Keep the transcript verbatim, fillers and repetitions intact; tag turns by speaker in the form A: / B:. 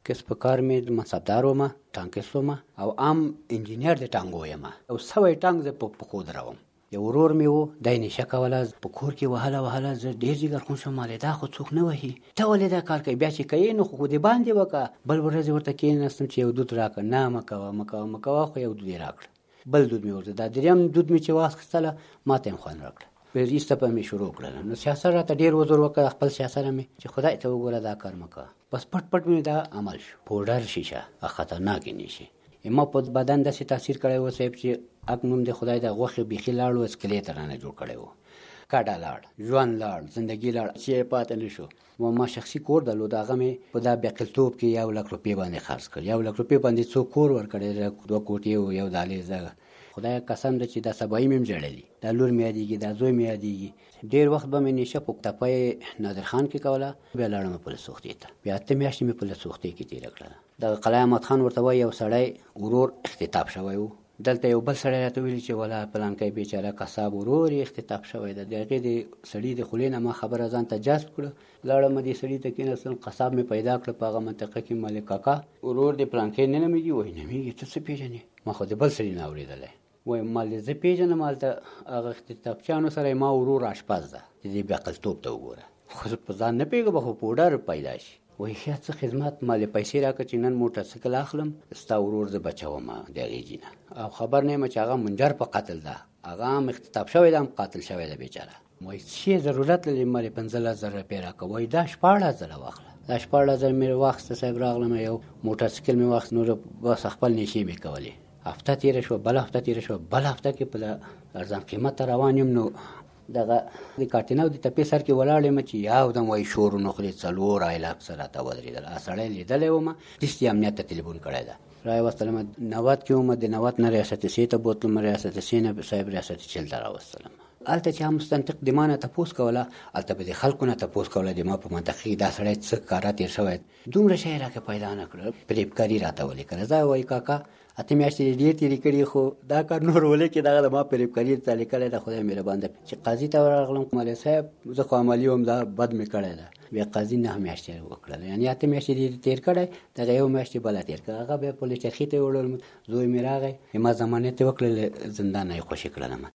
A: کسب کار مې منصبدار وم، ټانکست وم او عام انجینر د ټانګو یم او سوی ټانک زه په پښو دروم. یو ورور مې و، دی نشه کوله، په کور کې وهله وهله، زه ډېر جګرخون شوم، مالې دا خو څوک نه وهي، ته ولې دا کار کوې؟ بیا چې کوې نو خو دې باندې وکړه. بل ورځ ورته کېناستم چې یو دود راکړه، نه مه کوه مه کوه مه کوه، خو یو دود یې راکړه. بل دود مې ورته، دا درېیم دود مې چې واخیستله ما ته یې خوند راکړه، ایسته به مې شروع کړله. نو سیاست راته ډېر وزر وکړه، خپل سیاست مې چې خدای ته وګوره دا کار مه کوه. بس پټ پټ مې دا عمل شو. پوډر شیشه خطرناکې نشي ما په بدن داسې تاثیر کړی و صاحب چې اک نوم د خدای د غوښې بیخي لاړ و، اسکلیټ رانه جوړ کړی و، کډه لاړ، ژوند لاړ، زندګي لاړ، چې پاتې نه شو. ما شخصي کور درلود، هغه مې په دا بېقلتوب کې یو لک روپۍ باندې خرڅ کړ. یو لک روپۍ باندې څو کور ورکړی، دوه کوټې و، یو دهلیز. خدای قسم ده چې دا سبایي مې هم ژړلي، دا لور مې یادېږي، دا زوی مې یادېږي. ډېر وخت به مې نشه په تپه نادر خان کې کوله، بیا لاړم پولیس سوختې ته، بیا اته میاشتې مې پولیس سوختې کې تېره کړله. دغه قلعه احمد خان ورته وایي یو سړی ورور اختطاف شوی و. دلته یو بل سړی راته ویلي چې ولا پلانکی بیچاره قصاب ورور یې اختطاف شوی ده. د هغې د سړي د خولې نه ما خبره ځان ته جذب کړه، لاړم دې سړي ته کېناستم، قصاب مې پیدا کړه په هغه منطقه کې. مالک کاکا ورور د پلانکی نه نومېږي؟ وایي نومېږي. ته څه پېژنې؟ ما خو د بل سړي نه اورېدلی. وای مال زه پیژنم، هلته هغه اختطافچیانو سره ما ورور اشپز ده، د دې بېعقلتوب ته وګوره. خو زه په ځان نه پوهېږم، خو پوډر پیدا شي. وایي ښه څه خدمت، مالې پیسې راکړه چې نن موټرسایکل اخلم، ستا ورور زه بچوم د هغې جینه، او خبر نه یم چې هغه منجر په قتل ده، هغه هم اختطاف شوی ده، هم قاتل شوی ده بیچاره. وایي څه ضرورت لري؟ مالې پنځلس زره روپۍ راکړه. وایي دا شپاړس زره واخله. دا شپاړس زره مې واخیسته صاحب، راغلم یو موټرسایکل مې واخیست، نور بس خپل نشې مې کولې. هفته تېره شوه، بل هفته تېره شوه، بل هفته کې په ارزان قیمت ته روان یم. نو دغه د کاټینو د تپې سر کې ولاړ یم چې یو دم وایي شور ونخورې، څلور ایلاکس راته ودرېدل. هغه سړی لیدلی وم، داسې امنیت ته تلیفون کړی ده، راوستلم. نوت کې وم، د نوت نه ریاست سې ته بوتلم، ریاست سې نه صاحب ریاست چل ته راوستلم. هلته چې هم مستنطق د ما نه تپوس کوله، هلته به د خلکو نه تپوس کوله د ما په منطقه کې دا سړی څه کاره تېر شوی. دومره شی راکې پیدا نه کړه، فریبکاري راته ولیکله. زه وایي کاکا اته میاشتې ډېر تېرې کړي، خو دا کار نور ولیکې، دغه د ما فریبکاري ته لیکلی ده، خدای مهربان ده. چې قاضي ته ورغلم، مولوي صاحب زه خو عملي وم، دا بد مې کړی ده. بیا قاضي نهه میاشتې وکړله، یعنې اته میاشتې دې تېر کړی، دغه یو میاشتې بله تېر کړه. هغه بیا پولیس چرخي ته یې وړلم، زوی مې راغی، ما ضمانت یې وکړل، زندان نه یې خوشي کړلم.